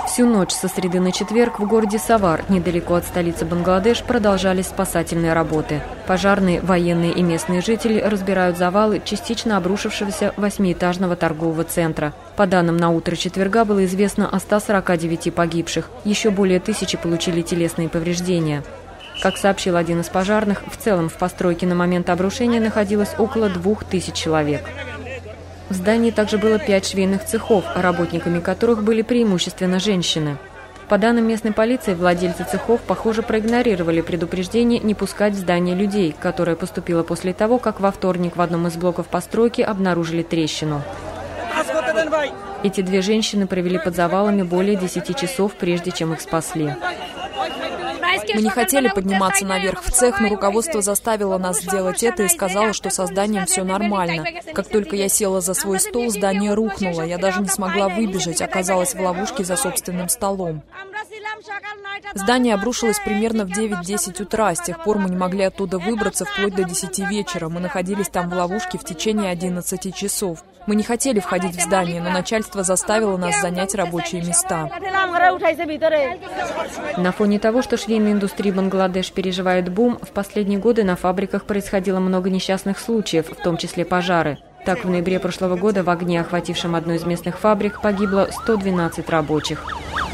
Всю ночь со среды на четверг в городе Савар, недалеко от столицы Бангладеш, продолжались спасательные работы. Пожарные, военные и местные жители разбирают завалы частично обрушившегося 8-этажного торгового центра. По данным на утро четверга было известно о 149 погибших. Еще более 1000 получили телесные повреждения. Как сообщил один из пожарных, в целом в постройке на момент обрушения находилось около 2000 человек. В здании также было 5 швейных цехов, работниками которых были преимущественно женщины. По данным местной полиции, владельцы цехов, похоже, проигнорировали предупреждение не пускать в здание людей, которое поступило после того, как во вторник в одном из блоков постройки обнаружили трещину. Эти 2 женщины провели под завалами более 10 часов, прежде чем их спасли. Мы не хотели подниматься наверх в цех, но руководство заставило нас сделать это и сказало, что со зданием все нормально. Как только я села за свой стол, здание рухнуло. Я даже не смогла выбежать, оказалась в ловушке за собственным столом. Здание обрушилось примерно в 9-10 утра. С тех пор мы не могли оттуда выбраться вплоть до 10 вечера. Мы находились там в ловушке в течение 11 часов. Мы не хотели входить в здание, но начальство заставило нас занять рабочие места. На фоне того, что швейная индустрия Бангладеш переживает бум, в последние годы на фабриках происходило много несчастных случаев, в том числе пожары. Так, в ноябре прошлого года в огне, охватившем одну из местных фабрик, погибло 112 рабочих.